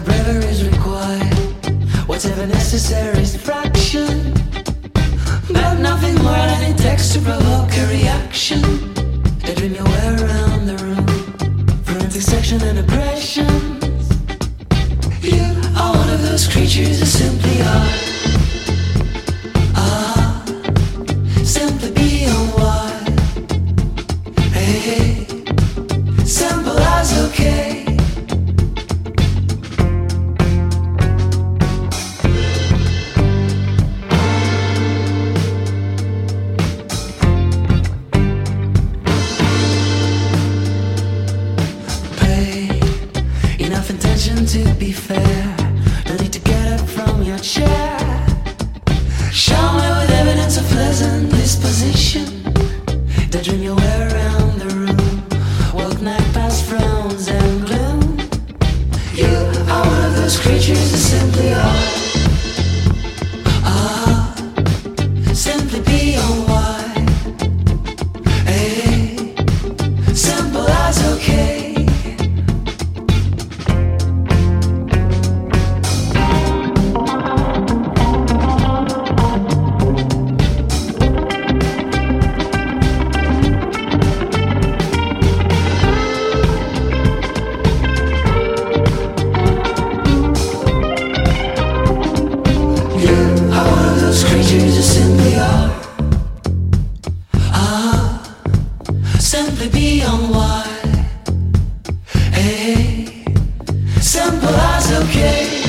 bravery is required. Whatever necessary is fraction, but nothing more than it takes to provoke a reaction. Daydream your way around the room, forensic section and oppressions. You are one of those creatures who simply are. Simply beyond what? Hey, simple as okay. Enough intention to be fair. No need to get up from your chair. Show me with evidence of pleasant disposition. Daydream your way around the room. Walk night past frowns and gloom. You are one of those creatures that simply are. Simply beyond what? Hey, simple as okay. Creatures that simply are. Simply beyond what? Hey, simple as okay.